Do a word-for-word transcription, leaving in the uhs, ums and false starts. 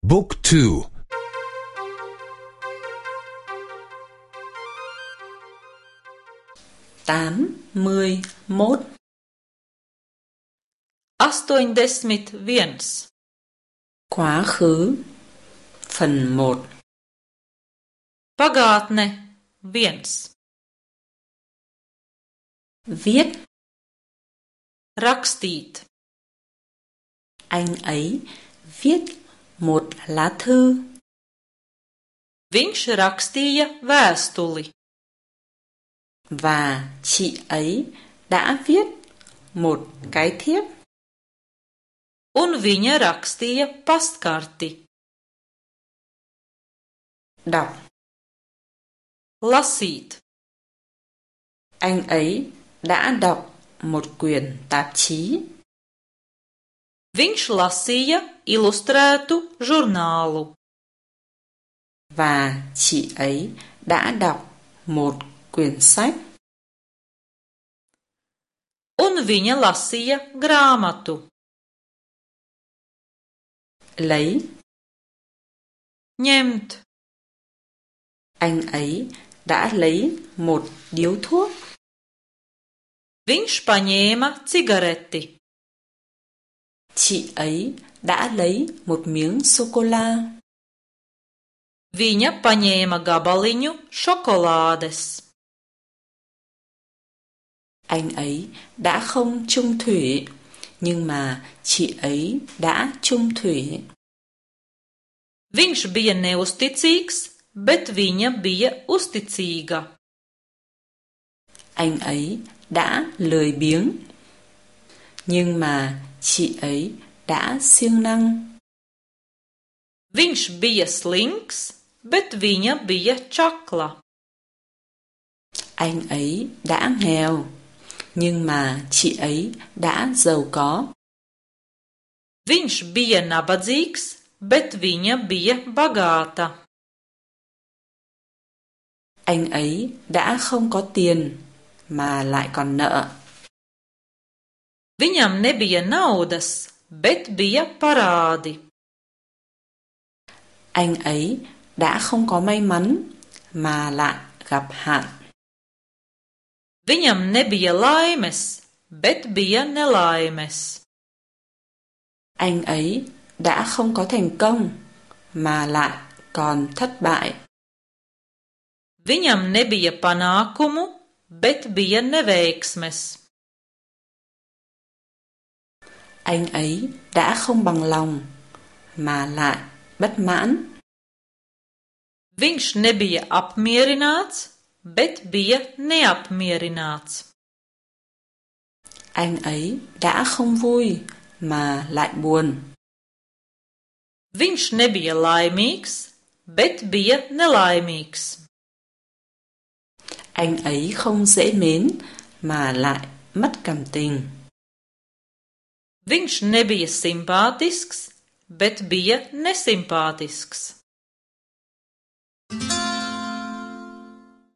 Book two. tám mươi mốt. astoņdesmit viens. Quá khứ. Phần một. Pagātne viens. Viết. Rakstīt. Anh ấy viết một lá thư. Viņš rakstīja vēstuli. Và chị ấy đã viết một cái thiếp. Un viņa rakstīja pastkarti. Đọc. Lasīt. Anh ấy đã đọc một quyển tạp chí. Viņš lasīja ilustrētu žurnālu. Và chị ấy đã đọc một quyển sách. Un viņa lasīja grāmatu. Lấy. Ņemt. Anh ấy đã lấy một điếu thuốc. Viņš paņēma cigareti. Chị ấy đã lấy một miếng sô-cô-la. Viņa paņēma gabaliņu šokolādes. Anh ấy đã không chung thủy, nhưng mà chị ấy đã chung thủy. Viņš bija neusticīgs, bet viņa bija uzticīga. Anh ấy đã lười biếng, nhưng mà chị ấy đã siêng năng. Viņš bija slinks, bet viņa bija čakla. Anh ấy đã nghèo, nhưng mà chị ấy đã giàu có. Viņš bija nabadzīgs, bet viņa bija bagāta. Anh ấy đã không có tiền mà lại còn nợ. Viņam nebija naudas, bet bija parādi. Anh ấy đã không có may mắn mà lại gặp hạn. Viņam nebija laimes, bet bija nelaimes. Anh ấy đã không có thành công mà lại còn thất bại. Viņam nebija panākumu, bet bija neveiksmes. Anh ấy đã không bằng lòng mà lại bất mãn. Viņš nebija apmierināts, bet bija neapmierināts. Anh ấy đã không vui mà lại buồn. Viņš nebija laimīgs, bet bija nelaimīgs. Anh ấy không dễ mến mà lại mất cảm tình. Viņš nebija simpātisks, bet bija nesimpātisks.